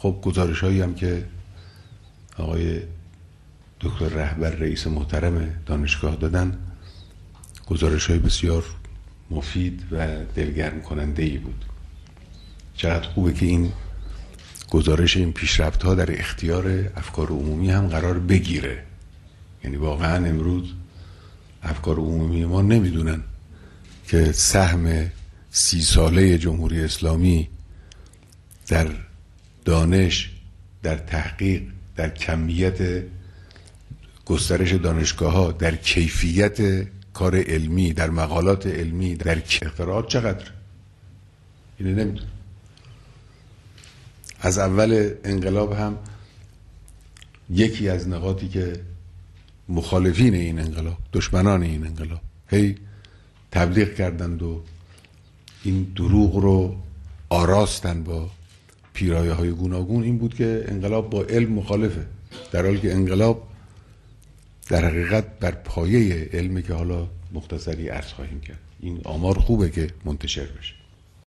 خب گزارش هایی هم که آقای دکتر رهبر رئیس محترم دانشگاه دادن گزارش های بسیار مفید و دلگرم کننده ای بود. چقدر خوبه که این گزارش این پیشرفت ها در اختیار افکار عمومی هم قرار بگیره. یعنی واقعا امروز افکار عمومی ما نمیدونن که سهم 30 ساله جمهوری اسلامی در دانش، در تحقیق، در کمیت گسترش دانشگاه ها، در کیفیت کار علمی، در مقالات علمی، در اختراعات چقدر؟ اینه نمیدونم. از اول انقلاب هم یکی از نقاطی که مخالفین این انقلاب، دشمنان این انقلاب هی تبلیغ کردند و این دروغ رو آراستن با پیرایه های گوناگون، این بود که انقلاب با علم مخالفه، در حالی که انقلاب در حقیقت بر پایه علمی که حالا مختصری عرض خواهیم کرد. این آمار خوبه که منتشر بشه.